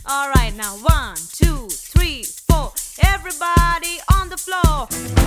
Alright, now 1, 2, 3, 4. Everybody on the floor.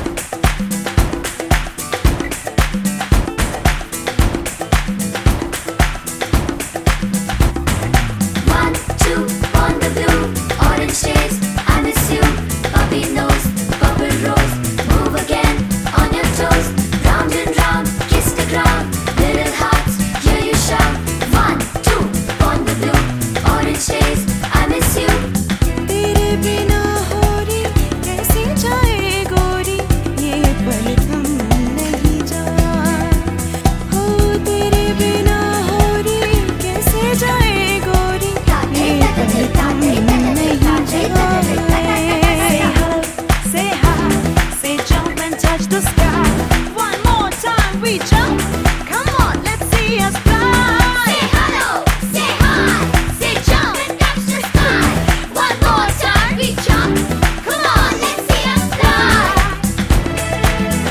One, two, on the blue, orange days, I miss you. Puppy nose, purple rose, move again on your toes. Round and round, kiss the ground, little hearts, hear you shout. 1, 2, on the blue, orange days, I miss you. तेरे बिना हो रही कैसे जाए गोरी ये पल थम नहीं जाए हो तेरे बिना हो रही कैसे जाए गोरी ये पल थम नहीं जाए Say hi, say jump and touch the sky. One more time, we jump. Come on, let's see us fly. Say hello, say hi, say jump and touch the sky. One more time we jump. Come on, let's see us fly.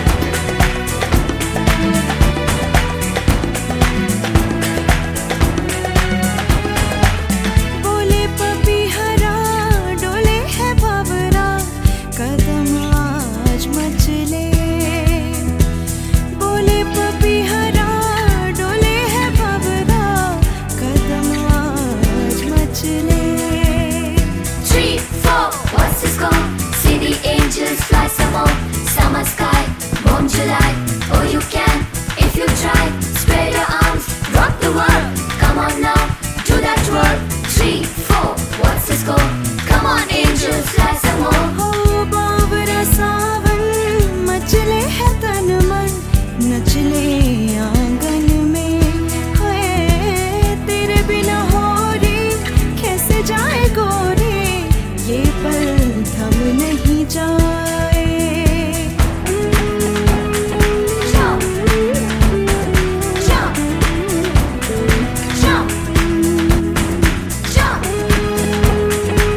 बोले पपी हरा डोले है बाबरा कदम आज मचले बोले पपी हरा डोले है बाबरा कदम आज मचले 3, 4, what's the score? See the angels fly some more. Summer sky, warm July. Oh, you can if you try. Spread your arms, rock the world. Come on now, do that twirl. 3, 4, what's the score? Come on, angels fly some more. हो बाबरा सावन मचले है तन मन नचले आंगन में है तेरे बिना हो रही कैसे जाए गोरी ये पल थम नहीं जाए Jump, jump, jump, jump.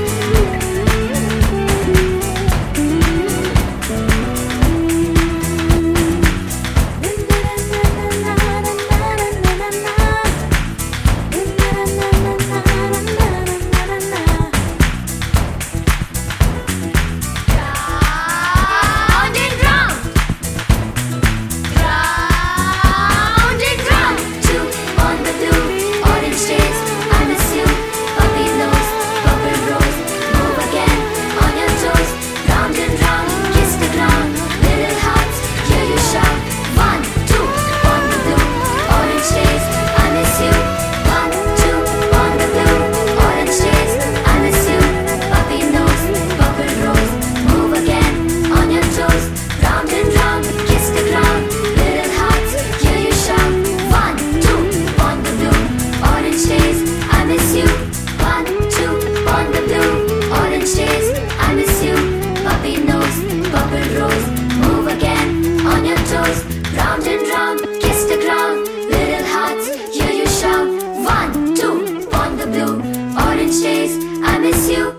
Round and round, round and round. 2 on the blue, orange days, I miss you. Puppy nose, purple rose, move again on your toes. Round and round, kiss the ground, little hearts, hear you shout. 1, 2 on the blue, orange days, I miss you. 1, 2 on the blue, orange days, I miss you. Puppy nose, purple rose, move again on your toes. Round and round, kiss the ground, little hearts, hear you shout. 1, 2 on the blue, orange days, I miss you. 1, 2 on the blue, orange days, I miss you. Puppy nose, purple rose, move again on your toes. Round and round, kiss the ground, little hearts, hear you shout. 1, 2 on the blue, orange days, I miss you.